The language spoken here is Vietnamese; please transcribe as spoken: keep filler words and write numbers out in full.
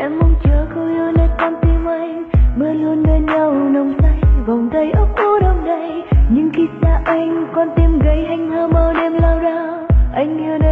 Em mong chờ câu yêu nơi con tim anh, mưa luôn bên nhau nồng say, vòng tay ấp ủ đông đầy. Nhưng khi xa anh, con tim gầy hành hơ mơ đêm lao đao. Anh yêu nơi